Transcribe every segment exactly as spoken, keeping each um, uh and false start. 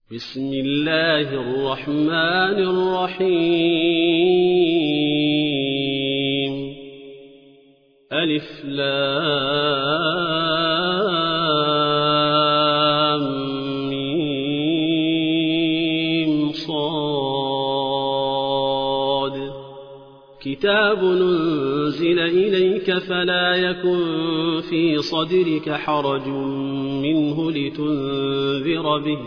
بسم الله الرحمن الرحيم ألف لام ميم صاد كتاب أنزل إليك فلا يكن في صدرك حرج منه لتنذر به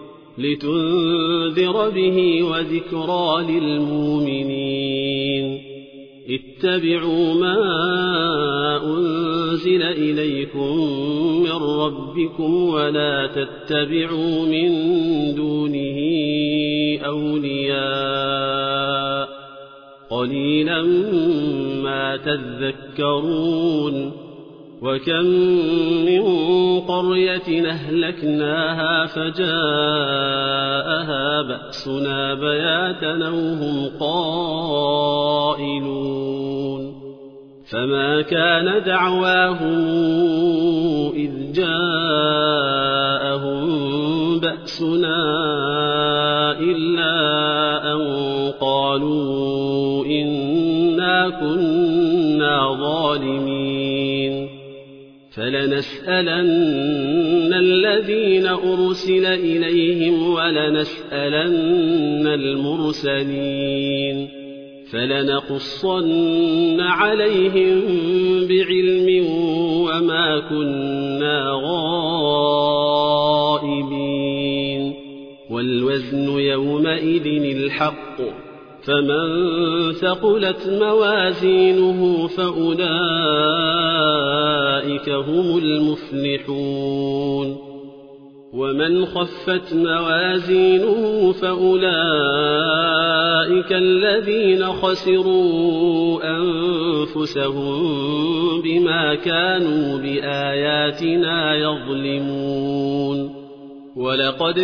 لتنذر به وذكرى للمؤمنين اتبعوا ما أنزل إليكم من ربكم ولا تتبعوا من دونه أولياء قليلا ما تذكرون وكم من قرية أهلكناها فجاءها بأسنا بياتا وهم قائلون فما كان دعواهم إذ جاءهم بأسنا إلا أن قالوا إنا كنا ظالمين فلنسألن الذين أرسل إليهم ولنسألن المرسلين فلنقصن عليهم بعلم وما كنا غائبين والوزن يومئذ الحق فمن ثقلت موازينه فأولئك هم المفلحون ومن خفت موازينه فأولئك الذين خسروا أنفسهم بما كانوا بآياتنا يظلمون ولقد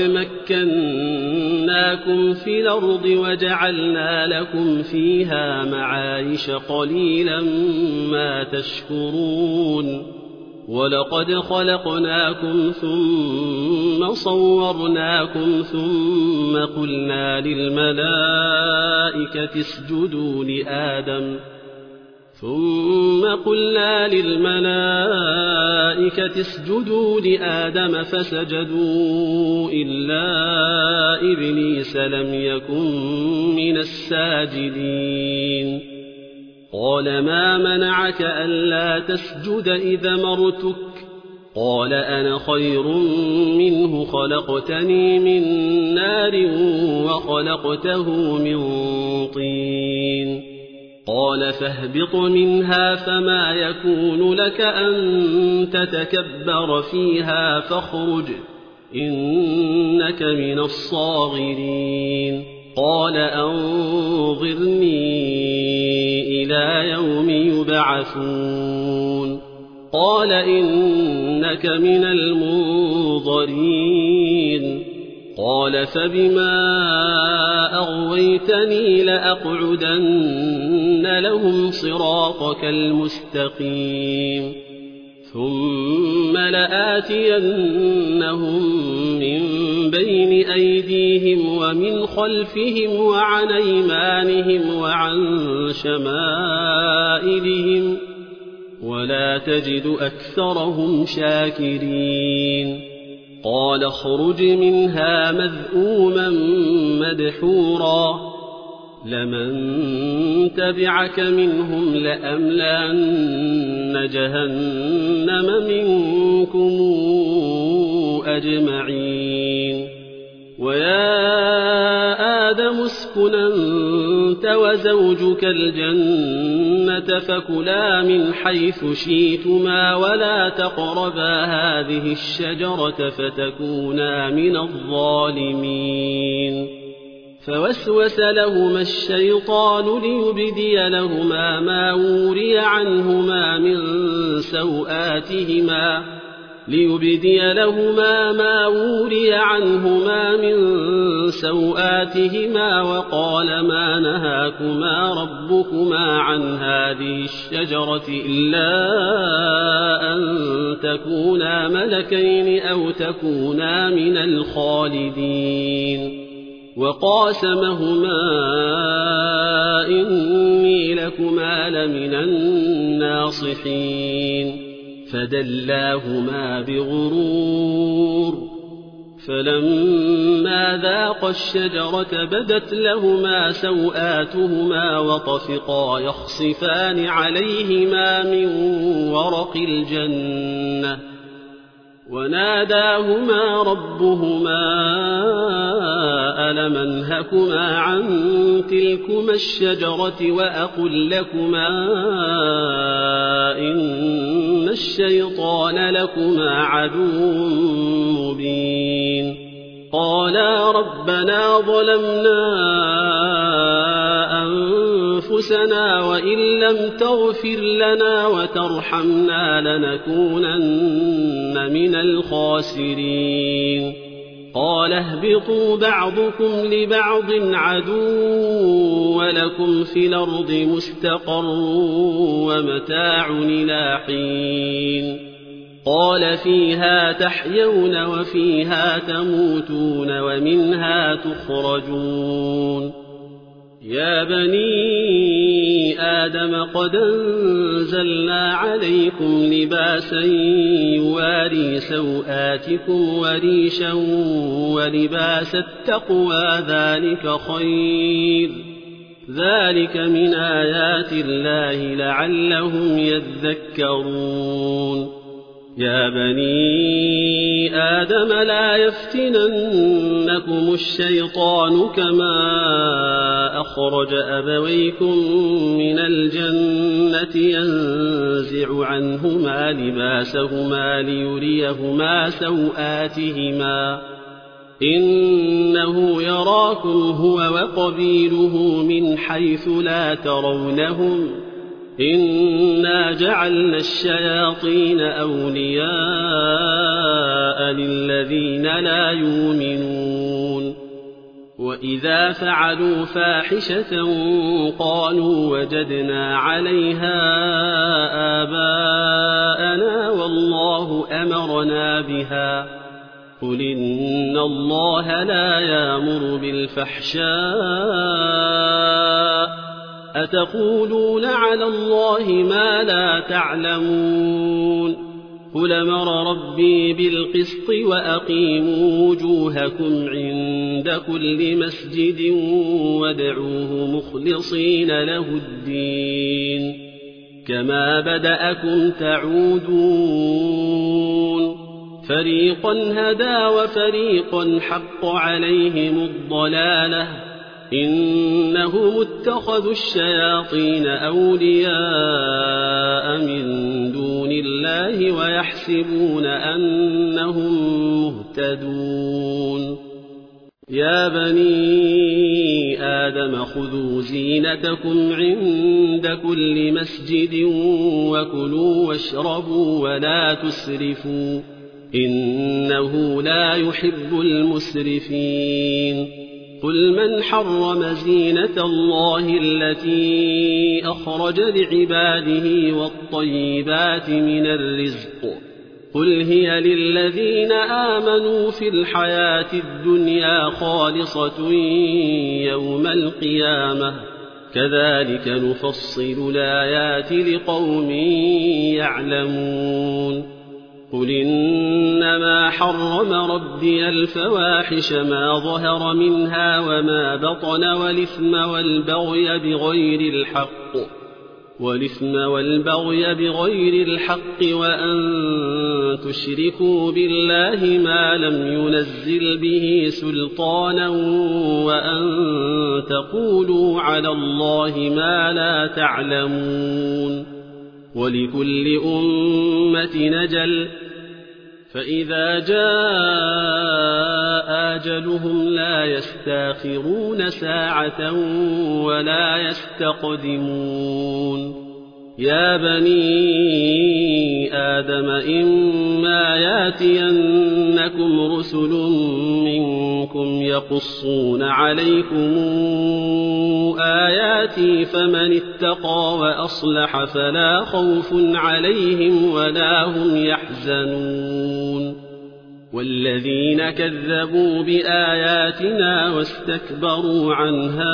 مكناكم في الأرض وجعلنا لكم فيها معايش قليلا ما تشكرون ولقد خلقناكم ثم صورناكم ثم قلنا للملائكة اسجدوا لآدم ثم قلنا للملائكة اسجدوا لآدم فسجدوا إلا إبليس لم يكن من الساجدين قال ما منعك ألا تسجد إذا مرتك قال أنا خير منه خلقتني من نار وخلقته من طين قال فاهبط منها فما يكون لك أن تتكبر فيها فاخرج إنك من الصاغرين قال أنظرني إلى يوم يبعثون قال إنك من المنظرين قال فبما أغويتني لأقعدن لهم صراطك المستقيم ثم لآتينهم من بين أيديهم ومن خلفهم وعن أيمانهم وعن شمائلهم ولا تجد أكثرهم شاكرين قال اخرج منها مذءوما مدحورا لمن تبعك منهم لأملأن جهنم منكم أجمعين ويا آدم اسكن أنت وزوجك الجنة فكلا من حيث شئتما ولا تقربا هذه الشجرة فتكونا من الظالمين فوسوس لهما الشيطان ليبدي لهما ما وري عنهما من سوآتهما ليبدي لهما ما وري عنهما من سوآتهما وقال ما نهاكما ربكما عن هذه الشجرة إلا أن تكونا ملكين أو تكونا من الخالدين وقاسمهما إني لكما لمن الناصحين فدلاهما بغرور فلما ذاقا الشجرة بدت لهما سوآتهما وطفقا يخصفان عليهما من ورق الجنة وناداهما ربهما ألم أنهكما عن تلكما الشجرة وأقل لكما إن الشيطان لكما عدو مبين قالا ربنا ظلمنا أنفسنا وإن لم تغفر لنا وترحمنا لنكونن من الخاسرين قال اهبطوا بعضكم لبعض عدو ولكم في الأرض مستقر ومتاع إلى حين قال فيها تحيون وفيها تموتون ومنها تخرجون يا بني آدم قد أنزلنا عليكم لباسا يواري سوآتكم وريشا ولباس التقوى ذلك خير ذلك من آيات الله لعلهم يذكرون يا بني آدم لا يفتننكم الشيطان كما أخرج أبويكم من الجنة ينزع عنهما لباسهما ليريهما سوآتهما إنه يراكم هو وقبيله من حيث لا ترونهم إنا جعلنا الشياطين أولياء للذين لا يؤمنون وإذا فعلوا فاحشة قالوا وجدنا عليها آباءنا والله أمرنا بها قل إن الله لا يأمر بالفحشاء أتقولون على الله ما لا تعلمون قل أمر ربي بالقسط وأقيموا وجوهكم عند كل مسجد وادعوه مخلصين له الدين كما بدأكم تعودون فريقا هدى وفريقا حق عليهم الضلالة إنهم اتخذوا الشياطين أولياء من دون الله ويحسبون أنهم مهتدون يا بني آدم خذوا زينتكم عند كل مسجد وكلوا واشربوا ولا تسرفوا إنه لا يحب المسرفين قل من حرم زينة الله التي أخرج لعباده والطيبات من الرزق قل هي للذين آمنوا في الحياة الدنيا خالصة يوم القيامة كذلك نفصل الآيات لقوم يعلمون قل إنما حرم ربي الفواحش ما ظهر منها وما بطن والإثم والبغي بغير الحق والإثم والبغي بغير الحق وأن تشركوا بالله ما لم ينزل به سلطانا وأن تقولوا على الله ما لا تعلمون ولكل أمة نجل فإذا جاء أجلهم لا يستاخرون ساعة ولا يستقدمون يا بني آدم إما ياتينكم رسل منكم يقصون عليكم آياتي فمن اتقى وأصلح فلا خوف عليهم ولا هم يحزنون والذين كذبوا بآياتنا واستكبروا عنها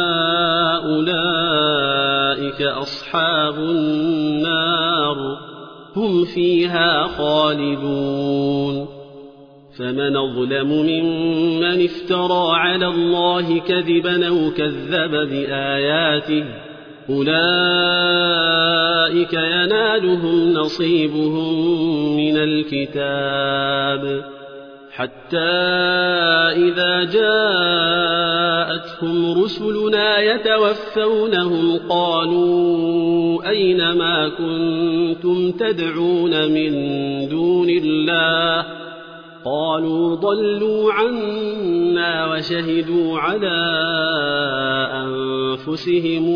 أولئك أصحاب النار هم فيها خالدون فمن أظلم ممن افترى على الله كذبا أو كذب بآياته أولئك ينالهم نصيبهم من الكتاب حتى إذا جاءتهم رسلنا يتوفونهم قالوا أين ما كنتم تدعون من دون الله قالوا ضلوا عنا وشهدوا على أنفسهم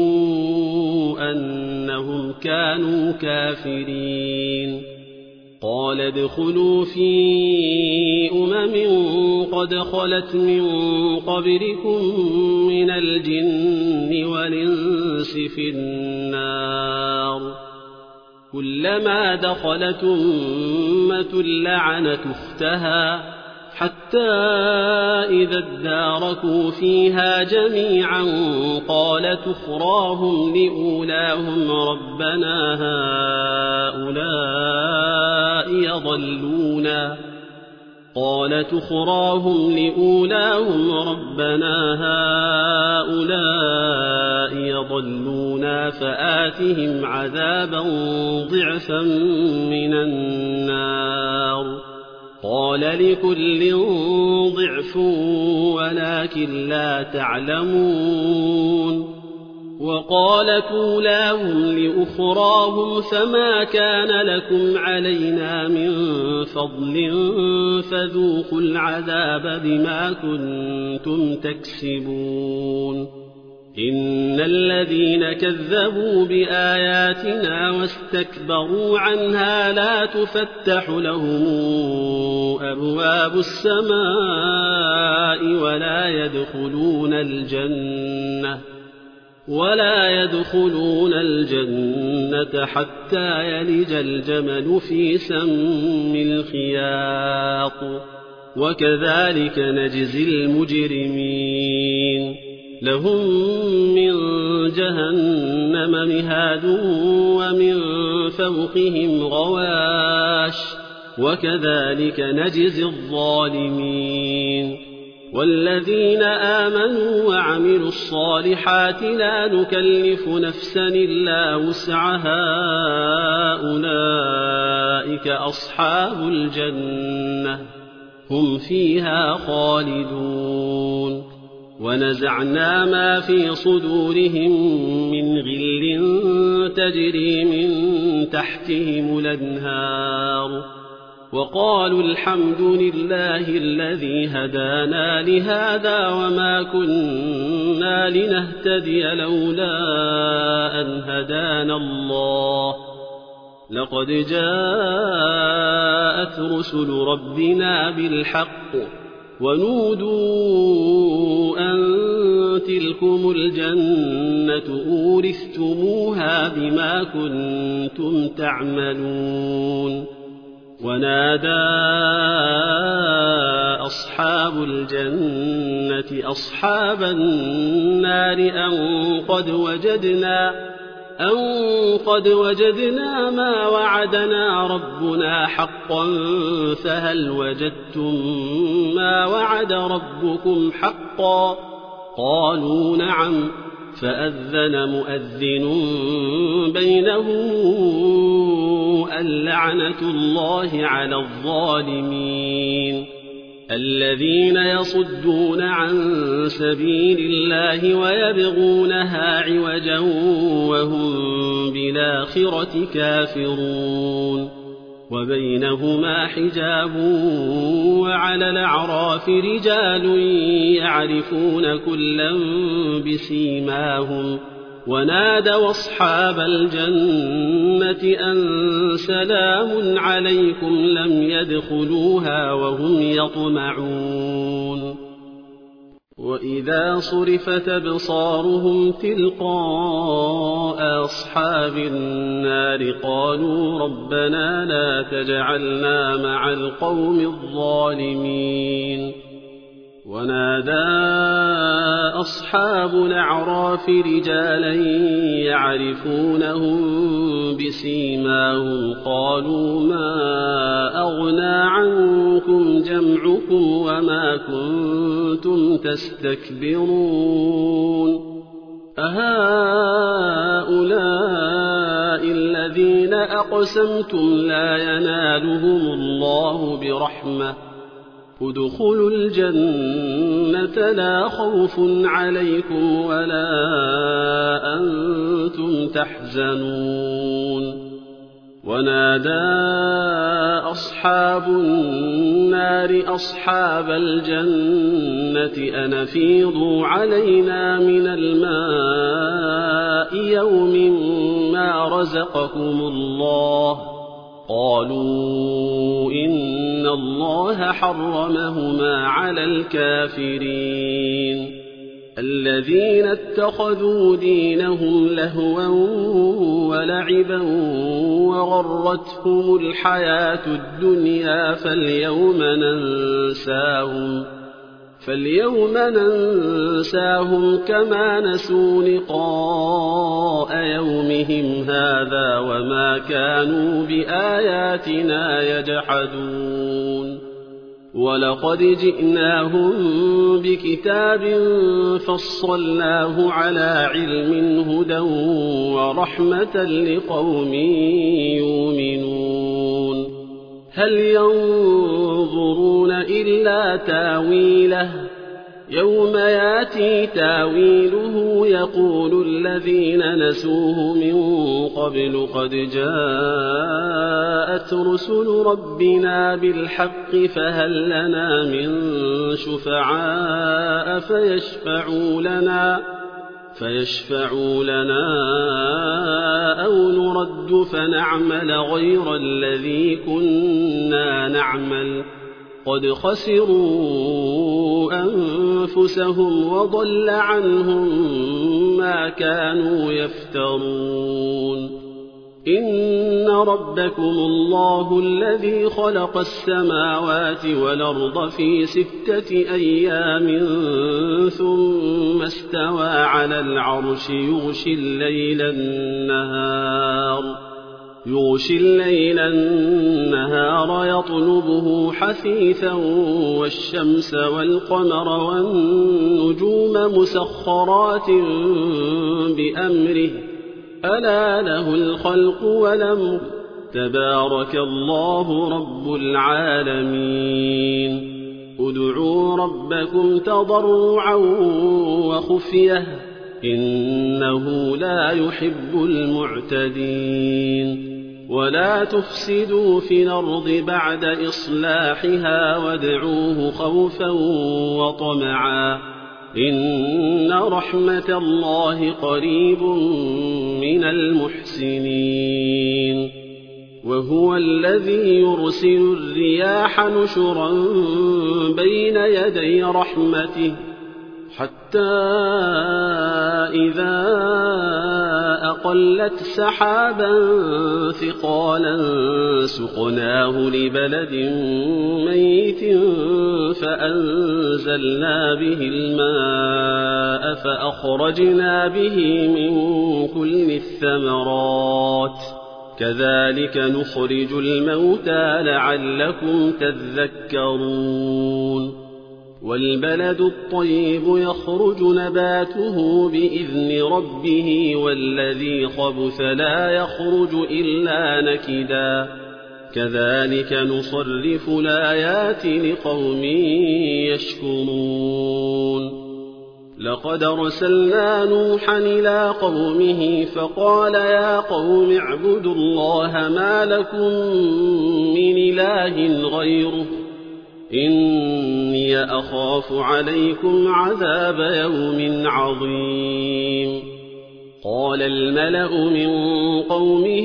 أنهم كانوا كافرين قال ادخلوا في أمم قد خلت من قبلكم من الجن والإنس في النار كلما دخلت أمة لعنت أختها حتى إذا اداركوا فيها جميعا قالت أخراهم لأولاهم ربنا هؤلاء يضلونا قالت أخراهم لأولاهم ربنا هؤلاء يضلونا فآتهم عذابا ضعفا من النار قال لكل ضعف ولكن لا تعلمون وقالت أولاهم لأخراهم فما كان لكم علينا من فضل فذوقوا العذاب بما كنتم تكسبون إن الذين كذبوا بآياتنا واستكبروا عنها لا تفتح لهم أبواب السماء ولا يدخلون الجنة ولا يدخلون الجنة حتى يلج الجمل في سم الخياط وكذلك نجزي المجرمين لهم من جهنم مهاد ومن فوقهم غواش وكذلك نجزي الظالمين والذين آمنوا وعملوا الصالحات لا نكلف نفسا إلا وسعها أولئك أصحاب الجنة هم فيها خالدون ونزعنا ما في صدورهم من غل تجري من تحتهم الأنهار وقالوا الحمد لله الذي هدانا لهذا وما كنا لنهتدي لولا أن هدانا الله لقد جاءت رسل ربنا بالحق ونودوا أن تلكم الجنة أورثتموها بما كنتم تعملون ونادى أصحاب الجنة أصحاب النار أن قد وجدنا أن قد وجدنا ما وعدنا ربنا حقا فهل وجدتم ما وعد ربكم حقا قالوا نعم فأذن مؤذن بينهم اللعنة الله على الظالمين الذين يصدون عن سبيل الله ويبغونها عوجا وهم بالآخرة كافرون وبينهما حجاب وعلى الأعراف رجال يعرفون كلا بسيماهم ونادوا أصحاب الجنة أن سلام عليكم لم يدخلوها وهم يطمعون وإذا صرفت أبصارهم تلقاء أصحاب النار قالوا ربنا لا تجعلنا مع القوم الظالمين ونادى أصحاب الأعراف رجالا يعرفونهم بسيماهم قالوا ما أغنى عنكم جمعكم وما كنتم تستكبرون أهؤلاء الذين أقسمتم لا ينالهم الله برحمة ادخلوا الجنة لا خوف عليكم ولا أنتم تحزنون ونادى أصحاب النار أصحاب الجنة أن أفيضوا علينا من الماء يوم ما رزقكم الله قالوا إن الله حرمهما على الكافرين الذين اتخذوا دينهم لهوا ولعبا وغرتهم الحياة الدنيا فاليوم ننساهم فاليوم ننساهم كما نسوا لقاء يومهم هذا وما كانوا بآياتنا يجحدون ولقد جئناهم بكتاب فصلناه على علم هدى ورحمة لقوم يؤمنون هل ينظرون إلا تاويله يوم ياتي تاويله يقول الذين نسوه من قبل قد جاءت رسل ربنا بالحق فهل لنا من شفعاء فيشفعوا لنا فيشفعوا لنا أو نرد فنعمل غير الذي كنا نعمل قد خسروا أنفسهم وضل عنهم ما كانوا يفترون إن ربكم الله الذي خلق السماوات والأرض في ستة أيام ثم استوى على العرش يغشي الليل النهار يغشي الليل النهار يطلبه حثيثا والشمس والقمر والنجوم مسخرات بأمره ألا له الخلق والأمر تبارك الله رب العالمين ادعوا ربكم تضرعا وخفية إنه لا يحب المعتدين ولا تفسدوا في الأرض بعد إصلاحها وادعوه خوفا وطمعا إن رحمة الله قريب من المحسنين وهو الذي يرسل الرياح نشرا بين يدي رحمته حتى إذا أقلت سحابا ثقالا سقناه لبلد ميت فأنزلنا به الماء فأخرجنا به من كل الثمرات كذلك نخرج الموتى لعلكم تذكرون والبلد الطيب يخرج نباته بإذن ربه والذي خبث لا يخرج إلا نكدا كذلك نصرف الآيات لقوم يشكرون لقد أرسلنا نوحا إلى قومه فقال يا قوم اعبدوا الله ما لكم من إله غيره إني أخاف عليكم عذاب يوم عظيم قال الملأ من قومه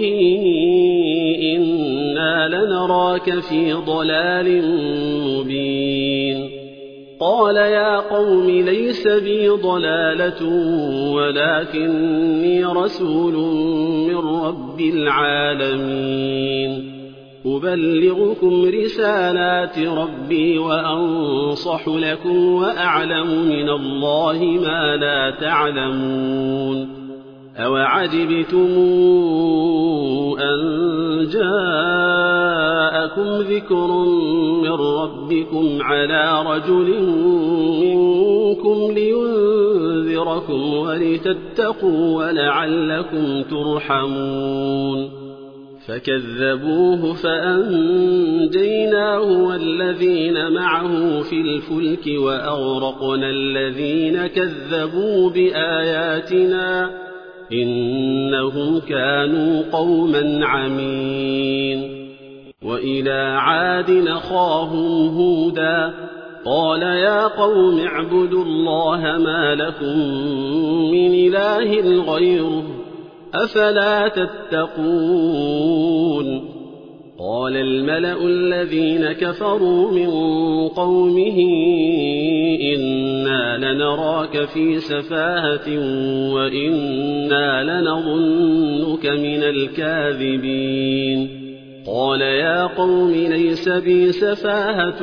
إنا لنراك في ضلال مبين قال يا قوم ليس بي ضلالة ولكني رسول من رب العالمين أبلغكم رسالات ربي وأنصح لكم وأعلم من الله ما لا تعلمون أوعجبتم أن جاءكم ذكر من ربكم على رجل منكم لينذركم ولتتقوا ولعلكم ترحمون فكذبوه فأنجيناه والذين معه في الفلك وأغرقنا الذين كذبوا بآياتنا إنهم كانوا قوما عمين وإلى عاد أخاهم هودا قال يا قوم اعبدوا الله ما لكم من إله غيره أفلا تتقون قال الملأ الذين كفروا من قومه إنا لنراك في سفاهة وإنا لنظنك من الكاذبين قال يا قوم ليس بي سفاهة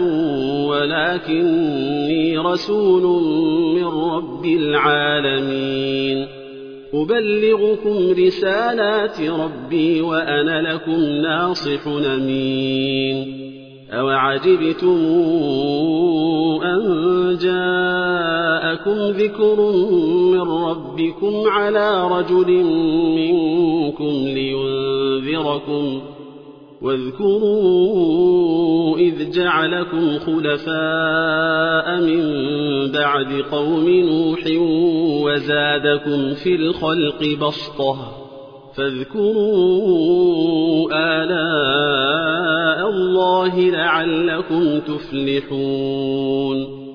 ولكني رسول من رب العالمين أبلغكم رسالات ربي وأنا لكم ناصح أمين أوعجبتم أن جاءكم ذكر من ربكم على رجل منكم لينذركم واذكروا إذ جعلكم خلفاء من بعد قوم نوح وزادكم في الخلق بسطة فاذكروا آلاء الله لعلكم تفلحون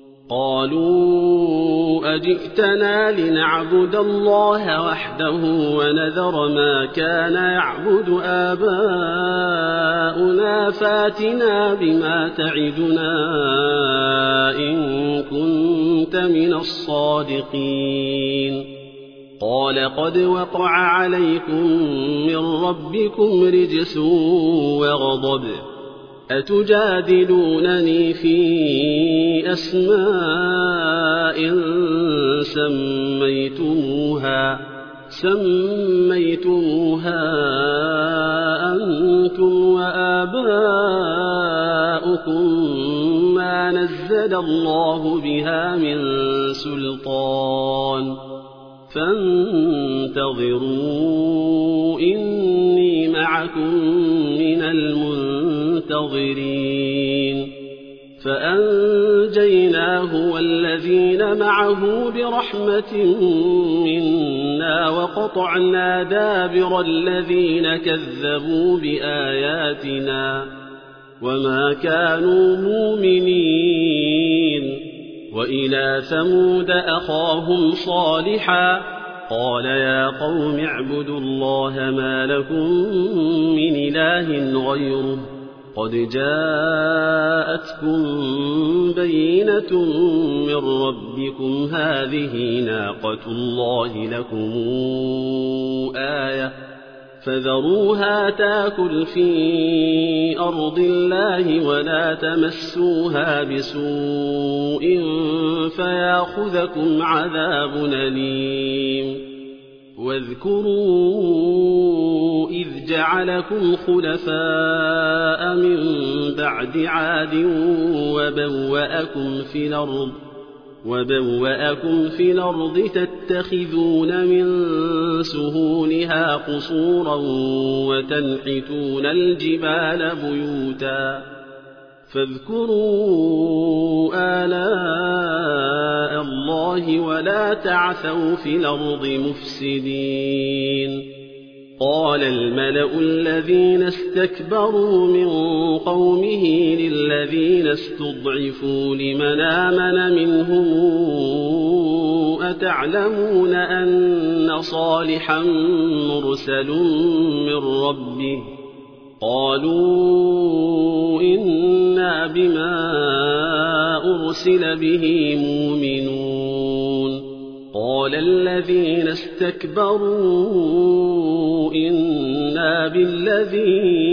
قالوا أجئتنا لنعبد الله وحده ونذر ما كان يعبد آباؤنا فاتنا بما تعدنا إن كنت من الصادقين قال قد وقع عليكم من ربكم رجس وغضب أتجادلونني في أسماء سميتموها سميتموها أنتم وآباؤكم ما نزل الله بها من سلطان فانتظروا إني معكم من المنتظرين فأنجيناه والذين معه برحمة منا وقطعنا دابر الذين كذبوا بآياتنا وما كانوا مؤمنين وإلى ثمود أخاهم صالحا قال يا قوم اعبدوا الله ما لكم من إله غيره قد جاءتكم بينة من ربكم هذه ناقة الله لكم آية فذروها تاكل في أرض الله ولا تمسوها بسوء فياخذكم عذاب أليم واذكروا إذ جعلكم خلفاء من بعد عاد وبوأكم في الأرض وبوأكم في الأرض تتخذون من سهولها قصورا وتنحتون الجبال بيوتا فاذكروا آلاء الله ولا تعثوا في الأرض مفسدين قال الملأ الذين استكبروا من قومه للذين استضعفوا لمن آمن منهم أتعلمون أن صالحا مرسل من ربه قالوا إنا بما أرسل به مؤمنون قال الذين استكبروا إنا بالذي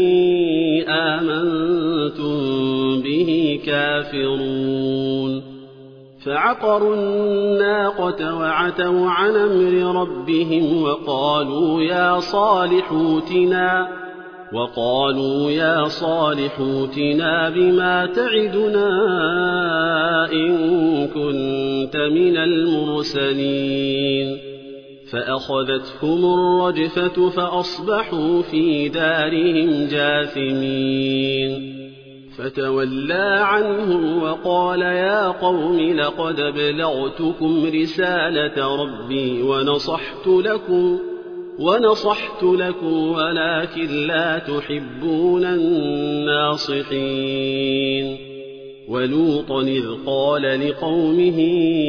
آمنتم به كافرون فعقروا الناقة وعتوا عن أمر ربهم وقالوا يا صالح ائتنا وقالوا يا صالح ائتنا بما تعدنا إن كنت من المرسلين فأخذتهم الرجفة فأصبحوا في دارهم جاثمين فتولى عنهم وقال يا قوم لقد بلغتكم رسالة ربي ونصحت لكم ونصحت لكم ولكن لا تحبون الناصحين ولوطا إذ قال لقومه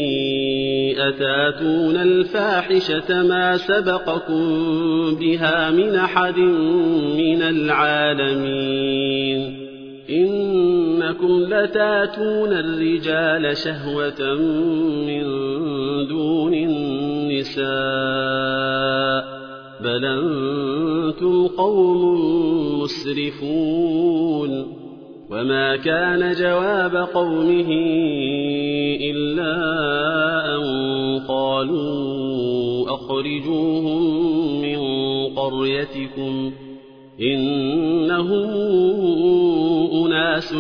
أتاتون الفاحشة ما سبقكم بها من أحد من العالمين إنكم لتاتون الرجال شهوة من دون النساء بل أنتم قوم مسرفون وما كان جواب قومه إلا أن قالوا أخرجوهم من قريتكم إنهم أناس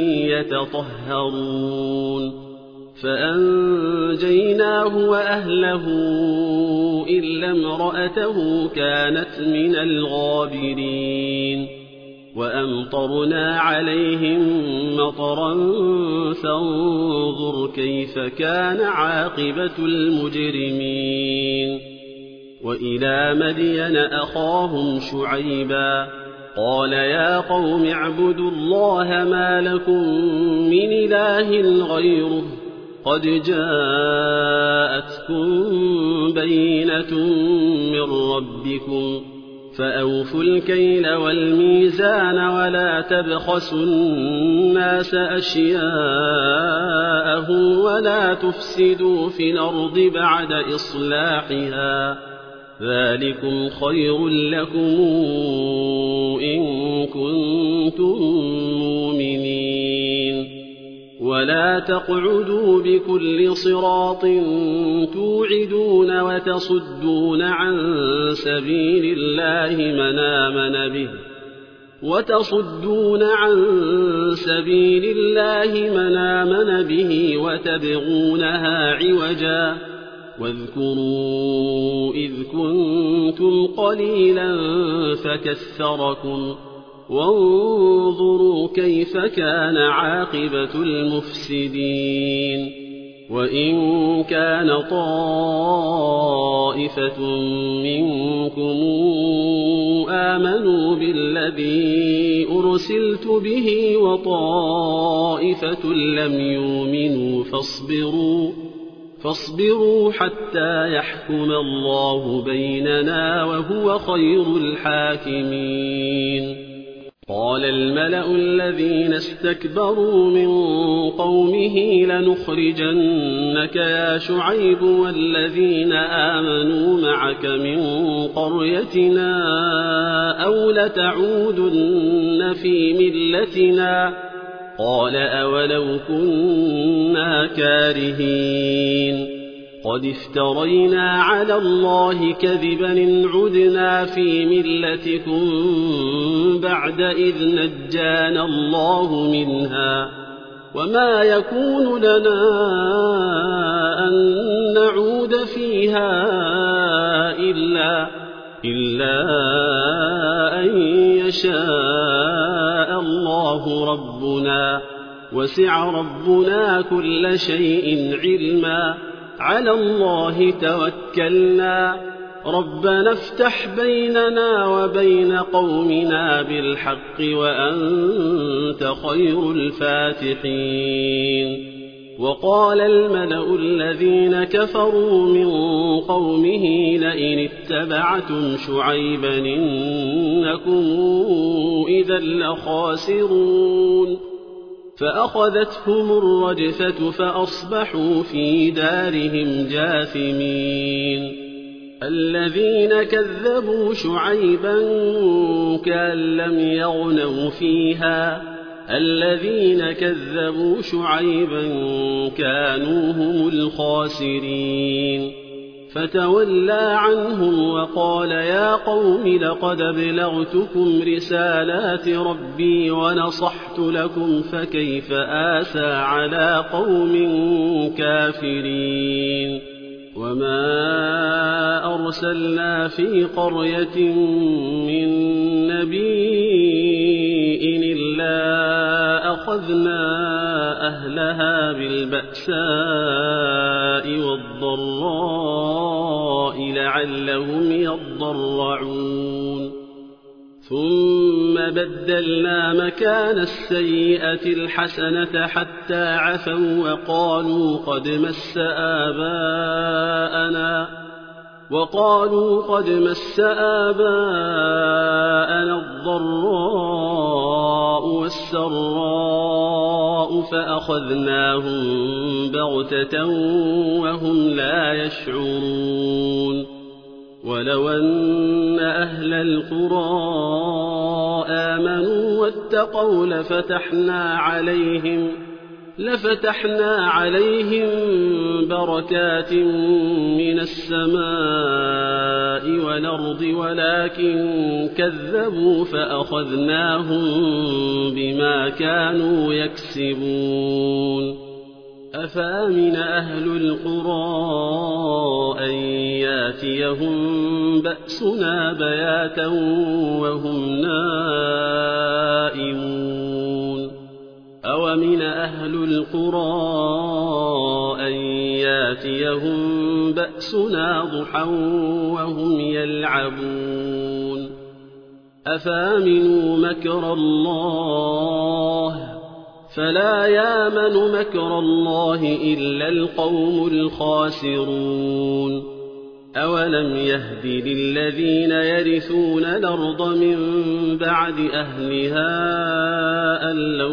يتطهرون فأنجيناه وأهله إلا امرأته كانت من الغابرين وأمطرنا عليهم مطرا فانظر كيف كان عاقبة المجرمين وإلى مدين أخاهم شعيبا قال يا قوم اعبدوا الله ما لكم من إله غيره قد جاءتكم بينة من ربكم فأوفوا الكيل والميزان ولا تبخسوا الناس أشياءهم ولا تفسدوا في الأرض بعد إصلاحها ذلكم خير لكم إن كنتم مؤمنين ولا تقعدوا بكل صراط توعدون وتصدون عن سبيل الله من آمن به وتصدون عن سبيل الله من آمن به وتبغونها عوجا واذكروا إذ كنتم قليلا فكثركم وانظروا كيف كان عاقبة المفسدين وإن كان طائفة منكم آمنوا بالذي أرسلت به وطائفة لم يؤمنوا فاصبروا فاصبروا حتى يحكم الله بيننا وهو خير الحاكمين قال الملأ الذين استكبروا من قومه لنخرجنك يا شعيب والذين آمنوا معك من قريتنا أو لتعودن في ملتنا قال أولو كنا كارهين قد افترينا على الله كذبا إن عدنا في ملتكم بعد إذ نجانا الله منها وما يكون لنا أن نعود فيها إلا, إلا أن يشاء الله ربنا وسع ربنا كل شيء علما على الله توكلنا ربنا افتح بيننا وبين قومنا بالحق وأنت خير الفاتحين وقال الملأ الذين كفروا من قومه لئن اتبعتم شعيبا إنكم إذا لخاسرون فأخذتهم الرجفة فأصبحوا في دارهم جاثمين الذين كذبوا شعيبا كأن لم يغنوا فيها الذين كذبوا شعيبا كانوا هم الخاسرين فتولى عنهم وقال يا قوم لقد أبلغتكم رسالات ربي ونصحت لكم فكيف آسى على قوم كافرين وما أرسلنا في قرية من نبي إلا أخذنا أهلها بالبأساء والضراء لعلهم يضرعون ثم بدلنا مكان السيئة الحسنة حتى عفوا وقالوا قد مس آباءنا وقالوا قد مس آباءنا الضراء والسراء فأخذناهم بغتة وهم لا يشعرون ولو أن أهل القرى آمنوا واتقوا لفتحنا عليهم لفتحنا عليهم بركات من السماء والأرض ولكن كذبوا فأخذناهم بما كانوا يكسبون أفأمن أهل القرى أن ياتيهم بأسنا بياتا وهم نائمون أومن أهل القرى أن ياتيهم بأسنا ضحى وهم يلعبون أفأمنوا مكر الله فلا يامن مكر الله إلا القوم الخاسرون أولم يهد للذين يرثون الأرض من بعد أهلها أن لو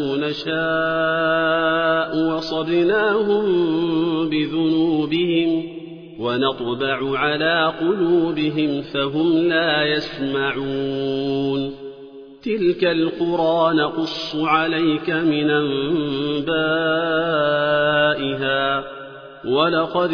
نشاء وصبناهم بذنوبهم ونطبع على قلوبهم فهم لا يسمعون تلك القرى نقص عليك من أنبائها ولقد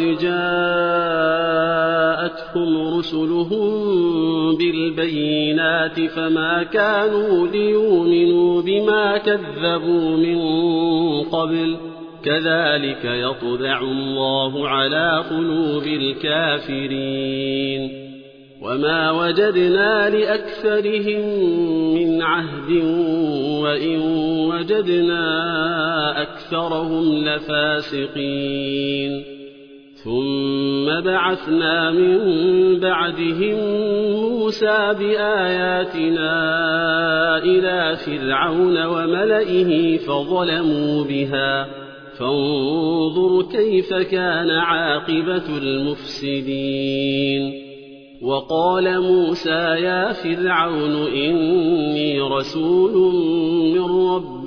جاءتهم رسلهم بالبينات فما كانوا ليؤمنوا بما كذبوا من قبل كذلك يطبع الله على قلوب الكافرين وما وجدنا لأكثرهم من عهد وإن وجدنا أكثرهم لفاسقين ثم بعثنا من بعدهم موسى بآياتنا إلى فرعون وملئه فظلموا بها فانظر كيف كان عاقبة المفسدين وقال موسى يا فرعون إني رسول من رب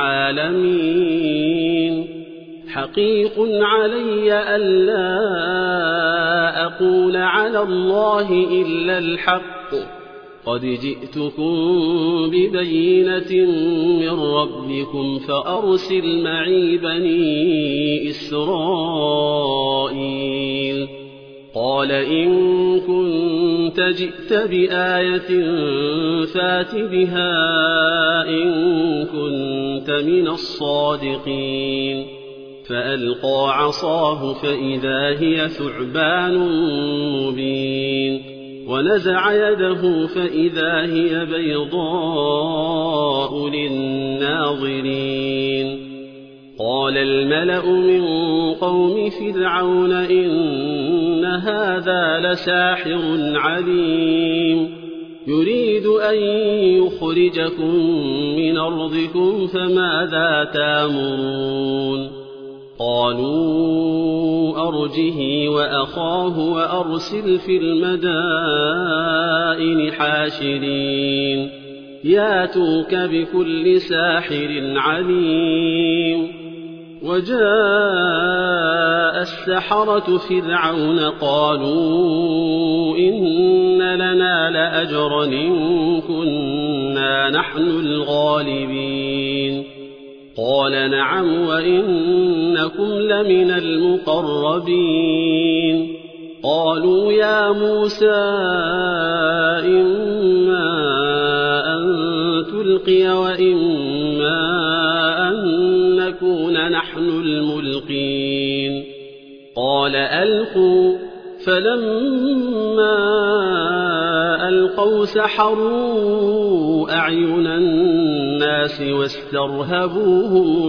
العالمين حقيق علي ألا أقول على الله إلا الحق قد جئتكم ببينة من ربكم فأرسل معي بني إسرائيل قال إن كنت جئت بآية فات بها إن كنت من الصادقين فألقى عصاه فإذا هي ثعبان مبين ونزع يده فإذا هي بيضاء للناظرين قال الملأ من قوم فرعون إن هذا لساحر عليم يريد أن يخرجكم من أرضكم فماذا تأمرون قالوا أرجه وأخاه وأرسل في المدائن حاشرين ياتوك بكل ساحر عليم. وجاء السحرة فرعون قالوا إن لنا لأجرا إن كنا نحن الغالبين. قال نعم وإنكم لمن المقربين. قالوا يا موسى إما أن تلقي وإما أن نكون نحن الملقين. قال ألقوا. فلما ألقوا سحروا أعين الناس واسترهبوهم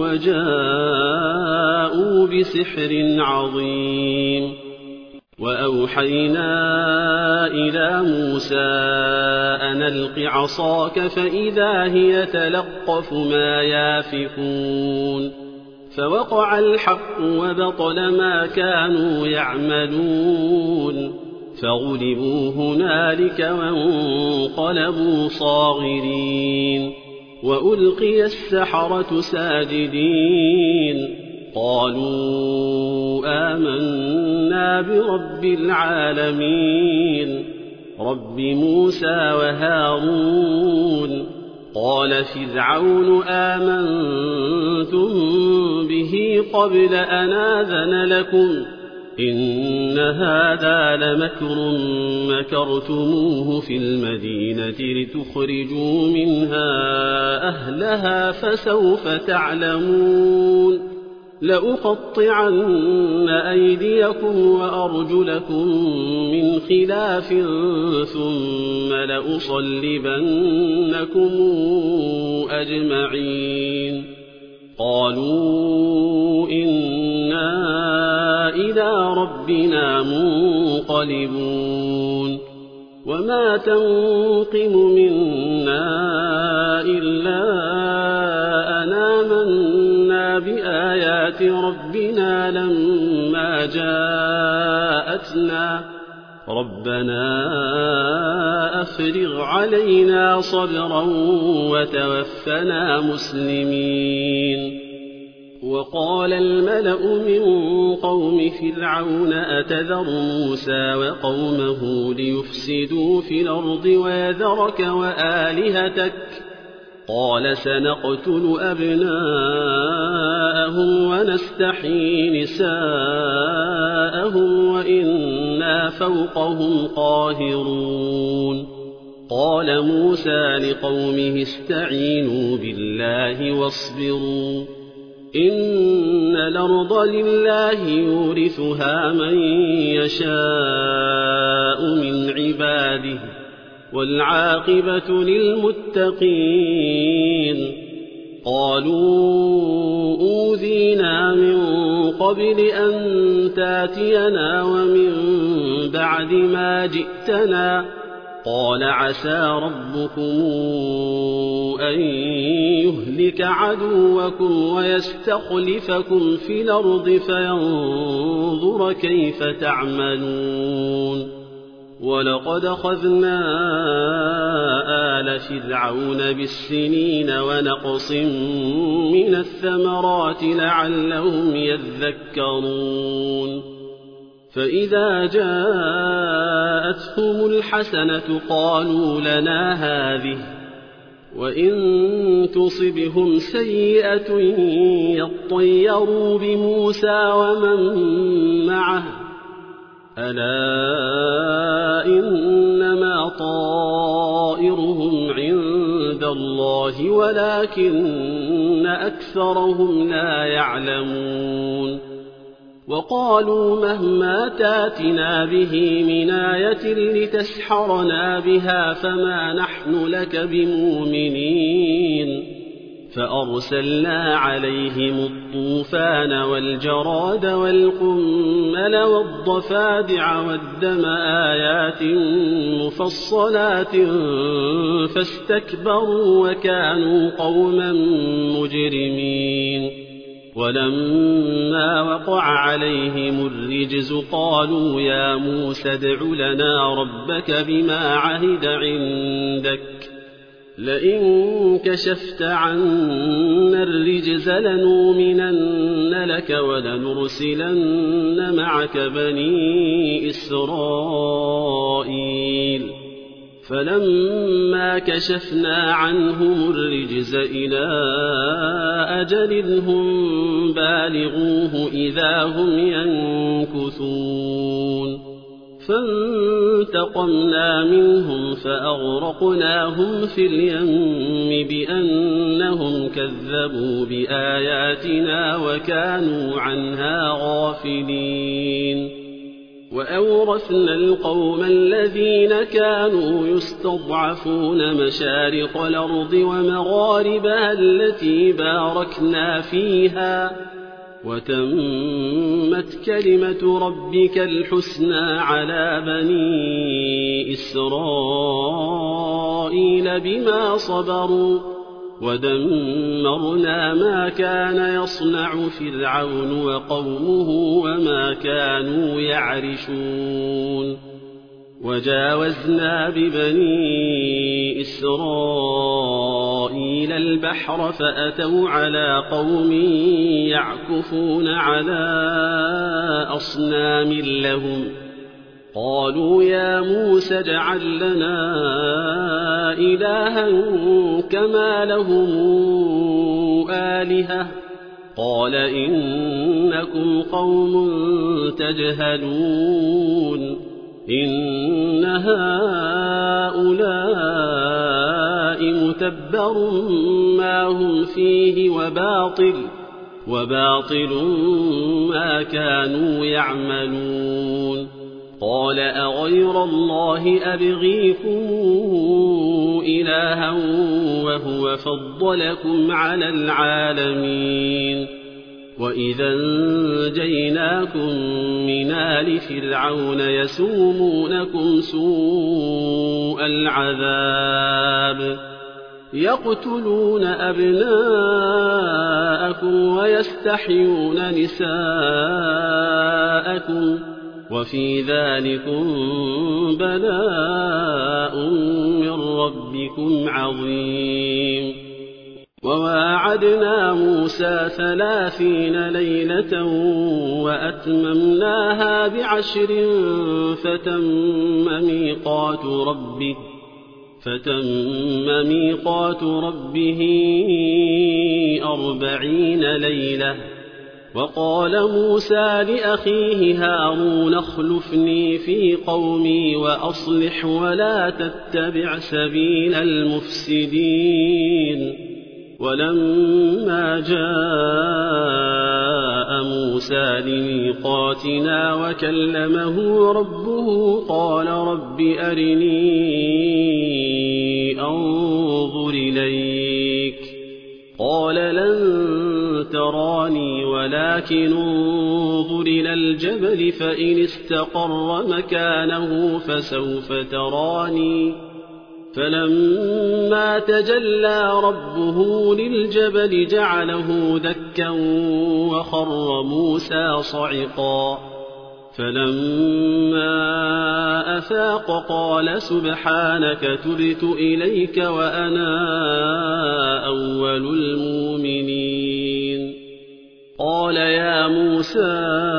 وجاءوا بسحر عظيم. وأوحينا إلى موسى أن ألق عصاك فإذا هي تلقف ما يافكون. فوقع الحق وبطل ما كانوا يعملون. فغلبوا هنالك وانقلبوا صاغرين. وألقي السحرة ساجدين قالوا آمنا برب العالمين رب موسى وهارون. قال فرعون آمنتم به قبل أن آذن لكم إن هذا لمكر مكرتموه في المدينة لتخرجوا منها أهلها فسوف تعلمون. لأقطعن أيديكم وأرجلكم من خلاف ثم لأصلبنكم أجمعين. قالوا إنا إلى ربنا منقلبون. وما تنقم منا إلا أن آمنا بآيات ربنا لما جاءتنا ربنا أفرغ علينا صبرا وتوفنا مسلمين. وقال الملأ من قوم فرعون أتذر موسى وقومه ليفسدوا في الأرض ويذرك وآلهتك قال سنقتل أبناءهم ونستحيي نساءهم وإنا فوقهم قاهرون. قال موسى لقومه استعينوا بالله واصبروا إن الأرض لله يورثها من يشاء من عباده والعاقبة للمتقين. قالوا أوذينا من قبل أن تاتينا ومن بعد ما جئتنا قال عسى ربكم أن يهلك عدوكم ويستخلفكم في الأرض فينظر كيف تعملون. ولقد أخذنا آل فرعون بالسنين ونقص من الثمرات لعلهم يذكرون. فإذا جاءتهم الحسنة قالوا لنا هذه وإن تصبهم سيئة يطيروا بموسى ومن معه ألا إنما طائرهم عند الله ولكن أكثرهم لا يعلمون. وقالوا مهما تاتنا به من آية لتسحرنا بها فما نحن لك بمؤمنين. فأرسلنا عليهم الطوفان والجراد والقمل والضفادع والدم آيات مفصلات فاستكبروا وكانوا قوما مجرمين. ولما وقع عليهم الرجز قالوا يا موسى ادع لنا ربك بما عهد عندك لئن كشفت عنا الرجز لنؤمنن لك ولنرسلن معك بني إسرائيل فلما كشفنا عنهم الرجز إلى أجل هم بالغوه إذا هم ينكثون فانتقمنا منهم فأغرقناهم في اليم بأنهم كذبوا بآياتنا وكانوا عنها غافلين وأورثنا القوم الذين كانوا يستضعفون مشارق الأرض ومغاربها التي باركنا فيها وتمت كلمة ربك الحسنى على بني إسرائيل بما صبروا ودمرنا ما كان يصنع فرعون وقومه وما كانوا يعرشون وجاوزنا ببني إسرائيل البحر فأتوا على قوم يعكفون على أصنام لهم قالوا يا موسى اجعل لنا إلها كما لهم آلهة قال إنكم قوم تجهلون إن هؤلاء متبر ما هم فيه وباطل وباطل ما كانوا يعملون قال أغير الله أبغيكم إلها وهو فضلكم على العالمين وإذا انجيناكم من آل فرعون يسومونكم سوء العذاب يقتلون أبناءكم ويستحيون نساءكم وفي ذلكم بلاء من ربكم عظيم وواعدنا موسى ثلاثين ليلة وأتممناها بعشر فتم ميقات ربه فتم ميقات ربه أربعين ليلة وقال موسى لأخيه هارون اخلفني في قومي وأصلح ولا تتبع سبيل المفسدين ولما جاء موسى لميقاتنا وكلمه ربه قال رب أرني أنظر إليك قال لن تراني ولكن انظر إلى الجبل فإن استقر مكانه فسوف تراني فلما تجلى ربه للجبل جعله دكا وخر موسى صعقا فلما أفاق قال سبحانك تبت إليك وأنا أول المؤمنين قال يا موسى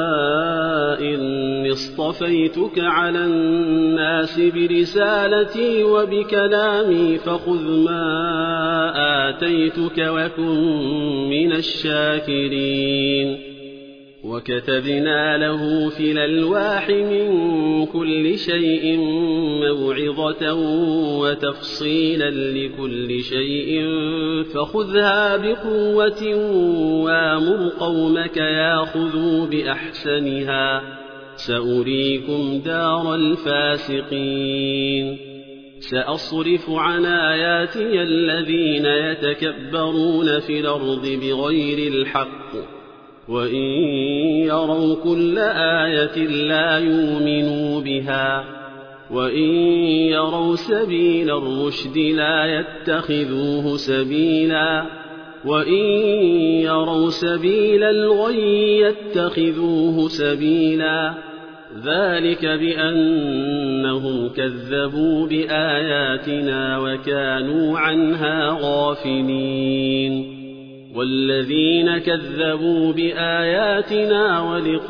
إني اصطفيتك على الناس برسالتي وبكلامي فخذ ما آتيتك وكن من الشاكرين وكتبنا له في الألواح من كل شيء موعظة وتفصيلا لكل شيء فخذها بقوة وامر قومك ياخذوا بأحسنها سأريكم دار الفاسقين سأصرف عن آياتي الذين يتكبرون في الأرض بغير الحق وإن يروا كل آية لا يؤمنوا بها وإن يروا سبيل الرشد لا يتخذوه سبيلا وإن يروا سبيل الغي يتخذوه سبيلا ذلك بأنهم كذبوا بآياتنا وكانوا عنها غافلين والذين كذبوا بآياتنا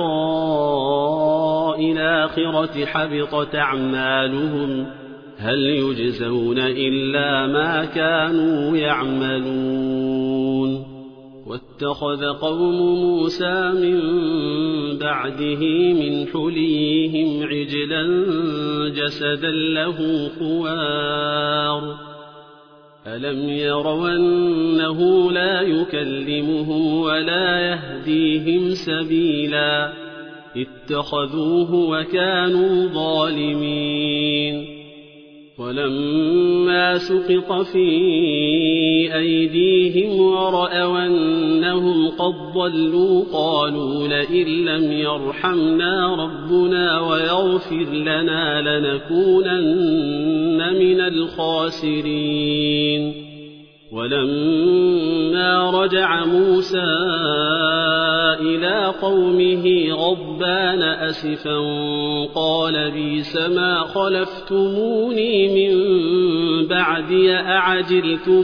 ولقاء الآخرة حبطت أعمالهم هل يجزون إلا ما كانوا يعملون واتخذ قوم موسى من بعده من حليهم عجلا جسدا له خوار ألم يروا أنه لا يكلمهم ولا يهديهم سبيلا اتخذوه وكانوا ظالمين ولما سقط في أيديهم ورأوا أنهم قد ضلوا قالوا لئن لم يرحمنا ربنا ويغفر لنا لنكونن من الخاسرين ولما رجع موسى إلى قومه غضبان أسفا قال بئس ما خلفتموني من بعدي أعجلتم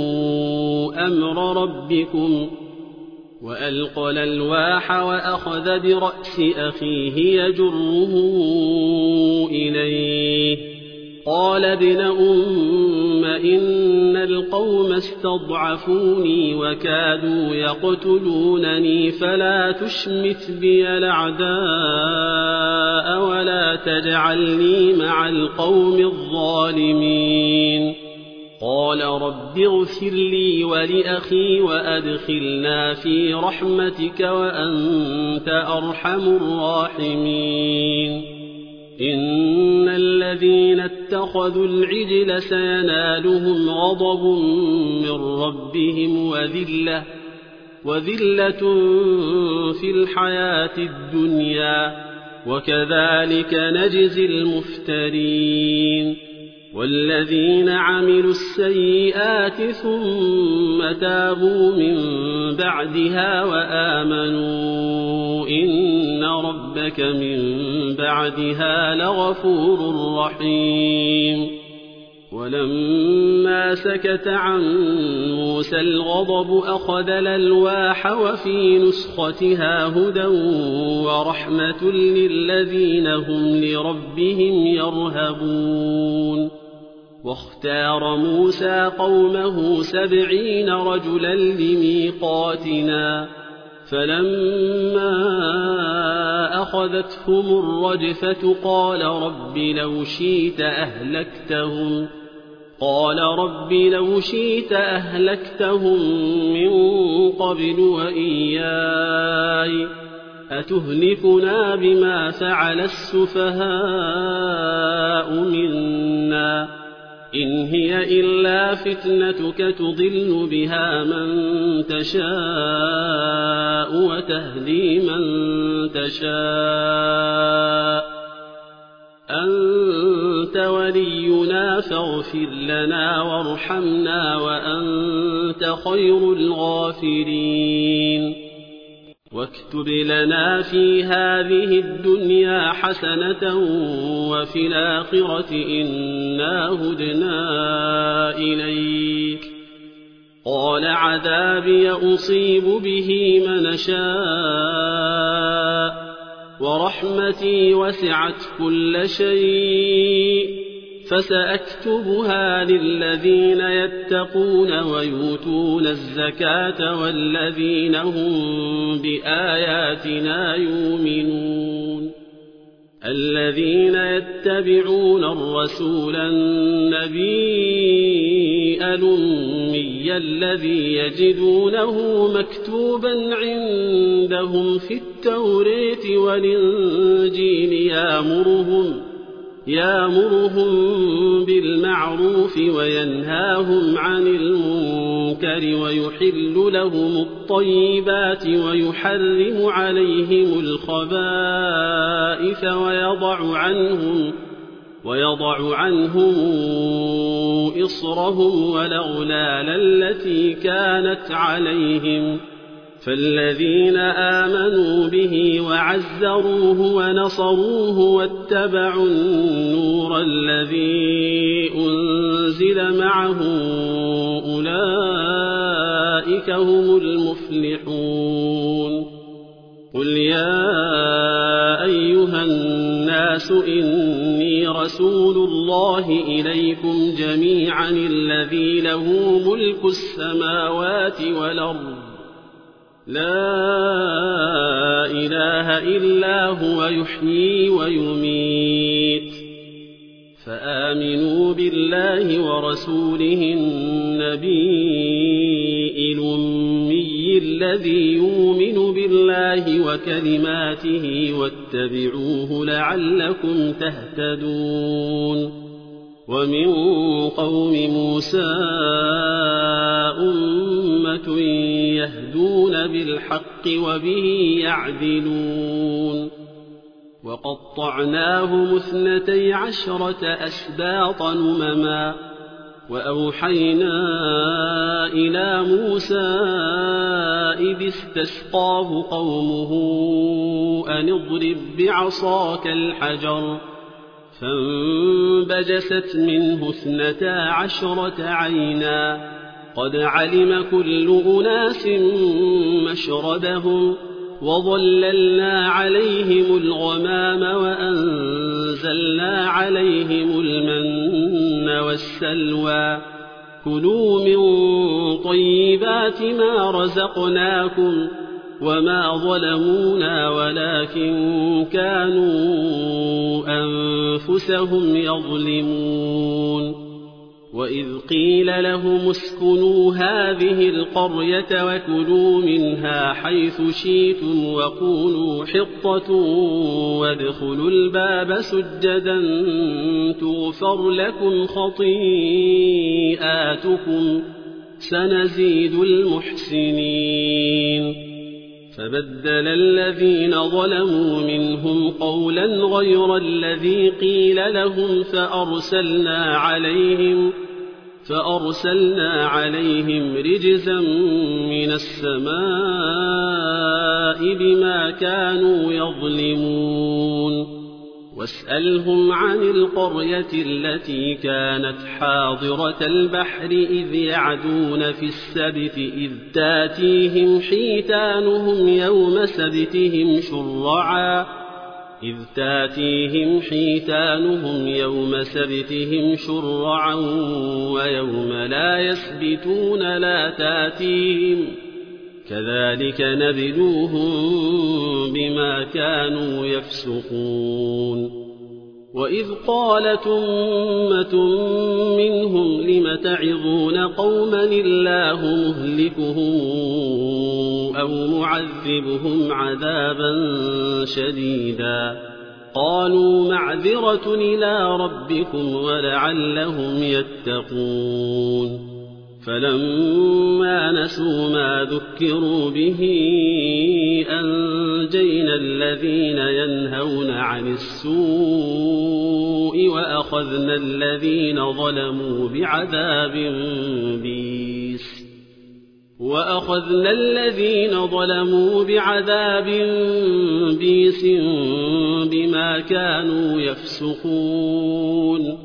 أمر ربكم وألقى الألواح وأخذ برأس أخيه يجره إليه قال ابن أم إن القوم استضعفوني وكادوا يقتلونني فلا تشمت بي الأعداء ولا تجعلني مع القوم الظالمين قال رب اغفر لي ولأخي وأدخلنا في رحمتك وأنت أرحم الراحمين إن الذين اتخذوا العجل سينالهم غضب من ربهم وذلة وذلة في الحياة الدنيا وكذلك نجزي المفترين والذين عملوا السيئات ثم تابوا من بعدها وآمنوا إن ربك من بعدها لغفور رحيم ولما سكت عن موسى الغضب أخذ الألواح وفي نسختها هدى ورحمة للذين هم لربهم يرهبون واختار موسى قومه سبعين رجلا لميقاتنا فلما أخذتهم الرجفة قال رب لو شئت أهلكتهم قال رب لو شئت أهلكتهم من قبل وإياي أتهلكنا بما فعل السفهاء منا إن هي إلا فتنتك تضل بها من تشاء وتهدي من تشاء أنت ولينا فاغفر لنا وارحمنا وأنت خير الغافرين واكتب لنا في هذه الدنيا حسنة وفي الآخرة إنا هدنا إليك قال عذابي أصيب به من شاء ورحمتي وسعت كل شيء فسأكتبها للذين يتقون ويؤتون الزكاة والذين هم بآياتنا يؤمنون الذين يتبعون الرسول النبي الأمي الذي يجدونه مكتوبا عندهم في التوراة والإنجيل يأمرهم يأمرهم بالمعروف وينهاهم عن المنكر ويحل لهم الطيبات ويحرم عليهم الخبائث ويضع عنهم ويضع عنهم إصرهم والأغلال التي كانت عليهم فالذين آمنوا به وعزروه ونصروه واتبعوا النور الذي أنزل معه أولئك هم المفلحون قل يا أيها الناس إني رسول الله إليكم جميعا الذي له ملك السماوات والأرض لا إله إلا هو يحيي ويميت فآمنوا بالله ورسوله النبي الأمي الذي يؤمن بالله وكلماته واتبعوه لعلكم تهتدون ومن قوم موسى أمة يهدون بالحق وبه يعدلون وقطعناهم اثنتي عشرة أسباط أمما وأوحينا إلى موسى إذ استسقاه قومه أن اضرب بعصاك الحجر فانبجست منه اثنتا عشرة عينا قد علم كل أناس مشربهم وظللنا عليهم الغمام وأنزلنا عليهم المن والسلوى كلوا من طيبات ما رزقناكم وما ظلمونا ولكن كانوا أنفسهم يظلمون وإذ قيل لهم اسكنوا هذه القرية وكلوا منها حيث شئتم وقولوا حطة وادخلوا الباب سجدا تغفر لكم خطيئاتكم سنزيد المحسنين فبدل الذين ظلموا منهم قولا غير الذي قيل لهم فأرسلنا عليهم فأرسلنا عليهم رجزا من السماء بما كانوا يظلمون واسألهم عن القرية التي كانت حاضرة البحر إذ يعدون في السبت إذ تاتيهم حيتانهم يوم سبتهم شرعا إذ تاتيهم حيتانهم يوم سبتهم شرعا ويوم لا يسبتون لا تاتيهم كذلك نبلوهم بما كانوا يفسقون وإذ قالت أمة منهم لم تعظون قوما الله مهلكهم أو معذبهم عذابا شديدا قالوا معذرة إلى ربكم ولعلهم يتقون فلما نسوا ما ذكروا به أنجينا الذين ينهون عن السوء وأخذنا الذين ظلموا بعذاب بئيس وأخذنا الذين ظلموا بعذاب بئيس بما كانوا يفسقون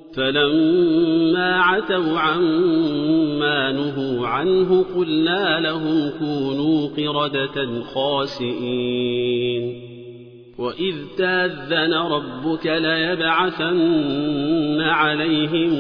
فلما عتوا عما نهوا عنه قلنا لهم كونوا قردة خاسئين وإذ تأذن ربك ليبعثن عليهم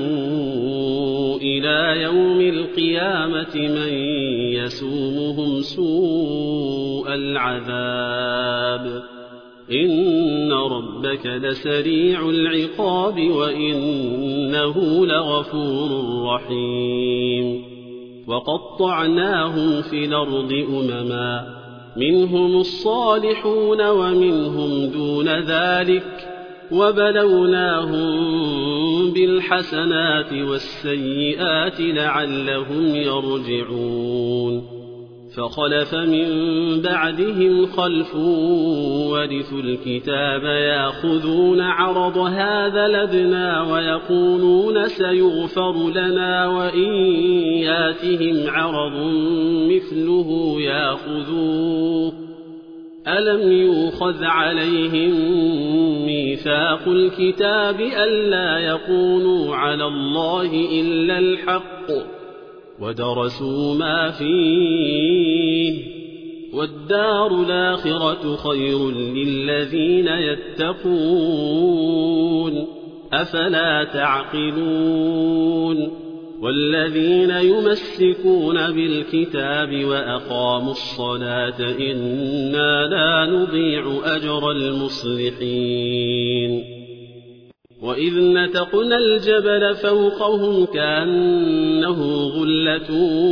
إلى يوم القيامة من يسومهم سوء العذاب إن ربك لسريع العقاب وإنه لغفور رحيم وقطعناهم في الأرض أمما منهم الصالحون ومنهم دون ذلك وبلوناهم بالحسنات والسيئات لعلهم يرجعون فخلف من بعدهم خلف ورثوا الكتاب يأخذون عرض هذا الأدنى ويقولون سيغفر لنا وإن ياتهم عرض مثله يأخذوه ألم يؤخذ عليهم ميثاق الكتاب ألا يقولوا على الله إلا الحق ودرسوا ما فيه والدار الآخرة خير للذين يتقون أفلا تعقلون والذين يمسكون بالكتاب وأقاموا الصلاة إنا لا نضيع أجر المصلحين وإذ نتقنا الجبل فوقهم كأنه غلة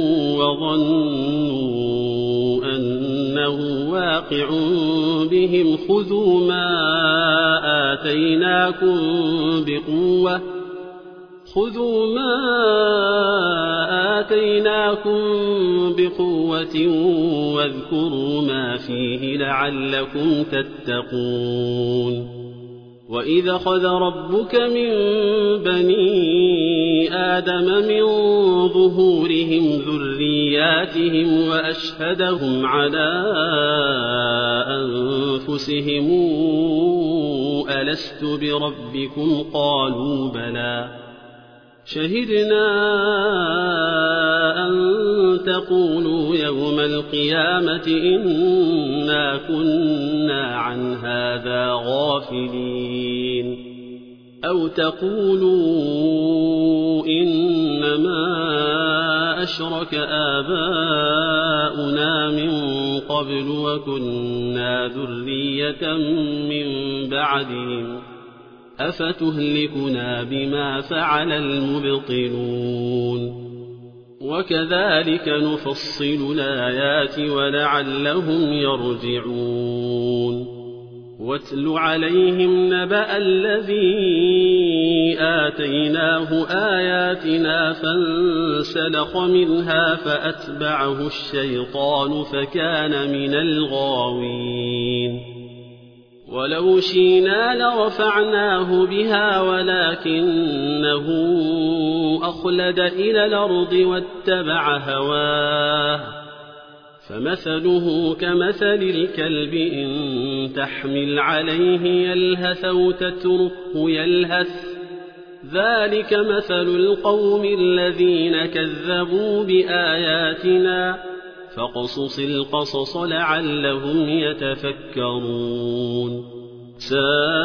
وظنوا أنه واقع بهم خذوا ما آتيناكم بقوة خذوا ما آتيناكم بقوة واذكروا ما فيه لعلكم تتقون وإذ أخذ ربك من بني آدم من ظهورهم ذرياتهم وأشهدهم على أنفسهم ألست بربكم قالوا بلى شهدنا أن تقولوا يوم القيامة إنا كنا عن هذا غافلين أو تقولوا إنما أشرك آباؤنا من قبل وكنا ذرية من بعدهم أفتهلكنا بما فعل المبطلون وكذلك نفصل الآيات ولعلهم يرجعون واتل عليهم نبأ الذي آتيناه آياتنا فانسلخ منها فأتبعه الشيطان فكان من الغاوين ولو شئنا لرفعناه بها ولكنه أخلد إلى الأرض واتبع هواه فمثله كمثل الكلب إن تحمل عليه يلهث أو تتركه يلهث ذلك مثل القوم الذين كذبوا بآياتنا فاقصص القصص لعلهم يتفكرون ساء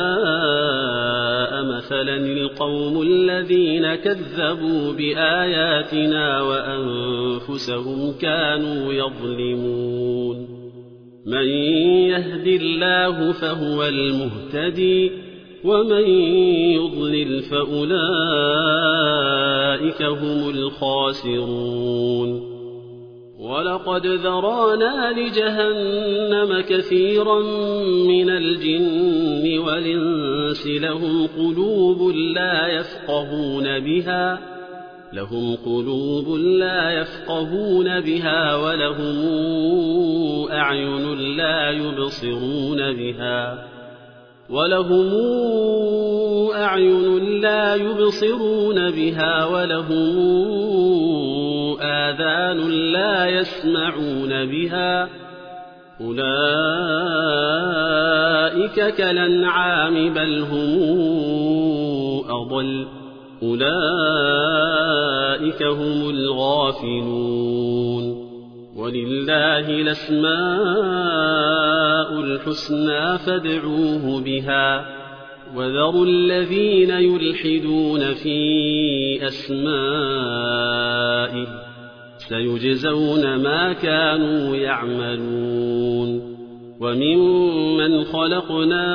مثلا القوم الذين كذبوا بآياتنا وأنفسهم كانوا يظلمون من يهد الله فهو المهتدي ومن يضلل فأولئك هم الخاسرون ولقد ذرانا لجهنم كثيرا من الجن والإنس لهم قلوب لا يفقهون بها لهم قلوب لا يفقهون بها ولهم أعين لا يبصرون بها ولهم أعين لا يبصرون بها ولهم آذان لا يسمعون بها أولئك كالأنعام بل هم أضل أولئك هم الغافلون ولله الأسماء الحسنى فادعوه بها وذروا الذين يلحدون في أسمائه سيجزون ما كانوا يعملون وممن خلقنا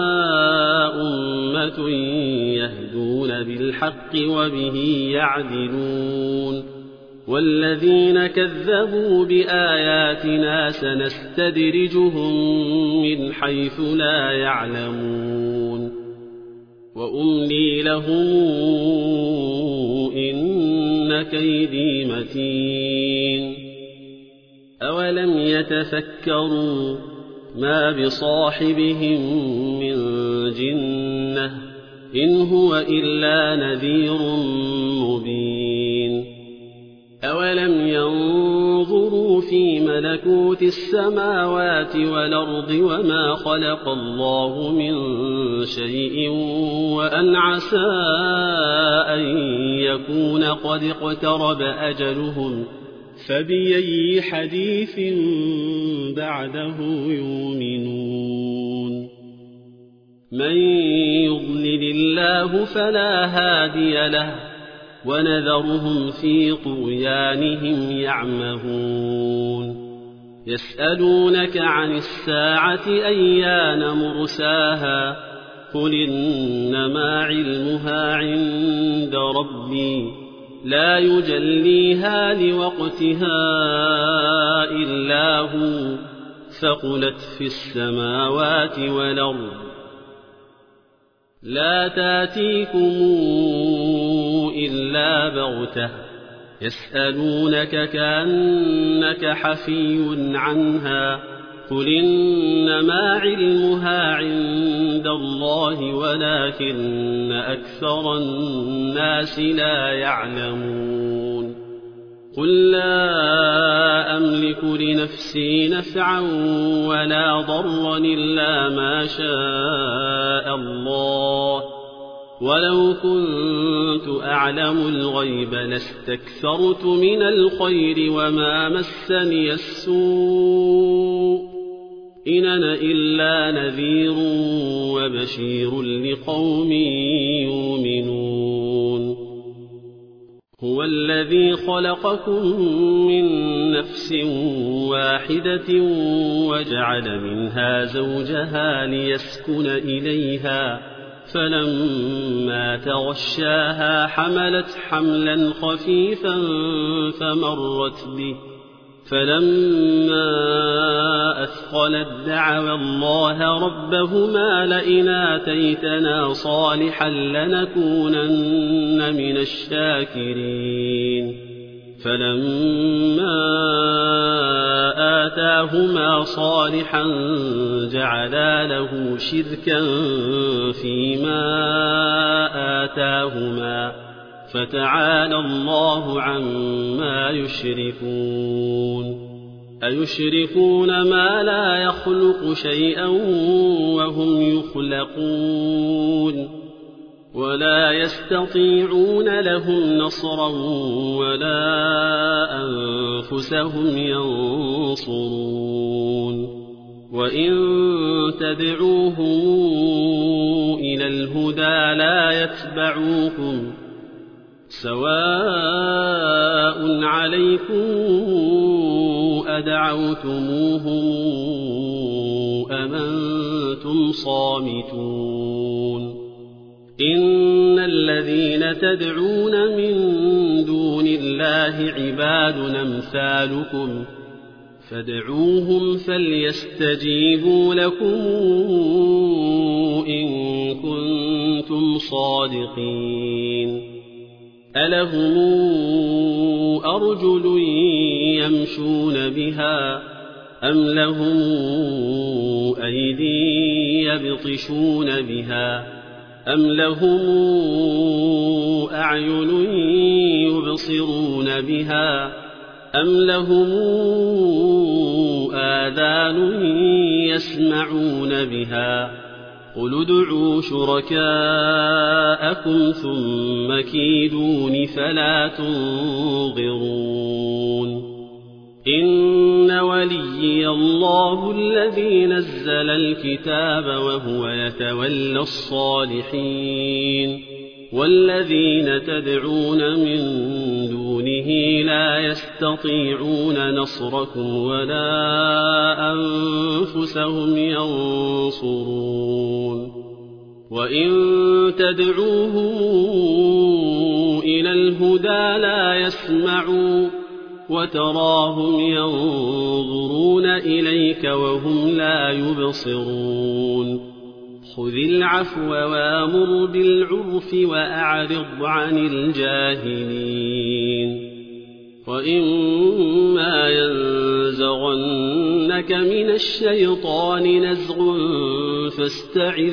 أمة يهدون بالحق وبه يعدلون والذين كذبوا بآياتنا سنستدرجهم من حيث لا يعلمون وأملي لهم إن كيدي متين أولم يتفكروا ما بصاحبهم من جنة إن هو إلا نذير مبين أولم ينظروا في ملكوت السماوات والأرض وما خلق الله من شيء وأن عسى أن يكون قد اقترب أجلهم فبأي حديث بعده يؤمنون من يضلل الله فلا هادي له ونذرهم في طغيانهم يعمهون يسألونك عن الساعة أيان مرساها قل إنما علمها عند ربي لا يجليها لوقتها إلا هو ثقلت في السماوات والأرض لا تاتيكم إلا بغتة يسألونك كأنك حفي عنها قل إنما علمها عند الله ولكن أكثر الناس لا يعلمون قل لا أملك لنفسي نفعا ولا ضرا إلا ما شاء الله ولو كنت أعلم الغيب لاستكثرت من الخير وما مسني السوء إن أنا إلا نذير وبشير لقوم يؤمنون هو الذي خلقكم من نفس واحدة وجعل منها زوجها ليسكن إليها فلما تغشاها حملت حملا خفيفا فمرت به فلما أثقلت دعوا الله ربهما لئن آتيتنا صالحا لنكونن من الشاكرين فلما آتاهما صالحا جعلا له شركا فيما آتاهما فتعالى الله عما يشركون أيشركون ما لا يخلق شيئا وهم يخلقون ولا يستطيعون لهم نصرا ولا أنفسهم ينصرون وإن تدعوهم إلى الهدى لا يتبعوكم سواء عليكم أدعوتموهم أم أنتم صامتون إن الذين تدعون من دون الله عباد أمثالكم فادعوهم فليستجيبوا لكم إن كنتم صادقين ألهم أرجل يمشون بها أم لهم أيدي يبطشون بها أم لهم أعين يبصرون بها أم لهم آذان يسمعون بها قل ادعوا شركاءكم ثم كيدون فلا تنظرون إن وليي الله الذي نزل الكتاب وهو يتولى الصالحين والذين تدعون من دونه لا يستطيعون نصركم ولا أنفسهم ينصرون وإن تدعوهم إلى الهدى لا يسمعوا وتراهم ينظرون إليك وهم لا يبصرون خذ العفو وامر بالعرف وأعرض عن الجاهلين وإما ينزغنك من الشيطان نزغ فاستعذ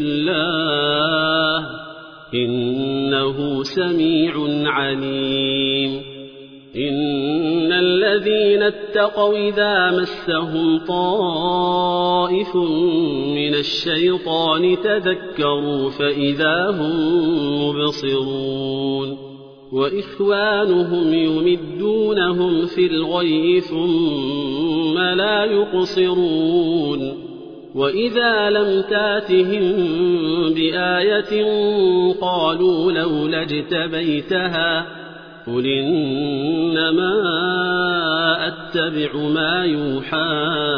بالله إنه سميع عليم إن الذين اتقوا إذا مسهم طائف من الشيطان تذكروا فإذا هم مبصرون وإخوانهم يمدونهم في الغي ثم لا يقصرون وإذا لم تاتهم بآية قالوا لولا اجتبيتها قل إنما أتبع ما يوحى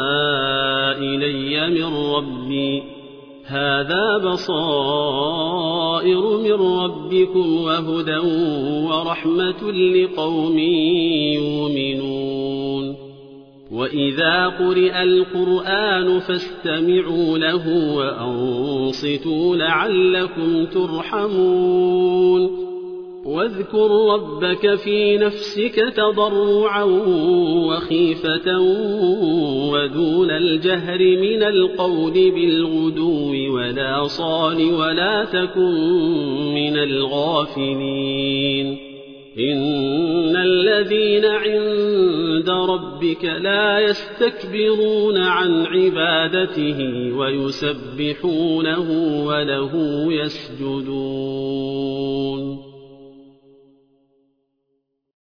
إلي من ربي هذا بصائر من ربكم وهدى ورحمة لقوم يؤمنون وإذا قرئ القرآن فاستمعوا له وأنصتوا لعلكم ترحمون واذكر ربك في نفسك تضرعا وخيفة ودون الجهر من القول بالغدو ولا صال ولا تكن من الغافلين إن الذين عند ربك لا يستكبرون عن عبادته ويسبحونه وله يسجدون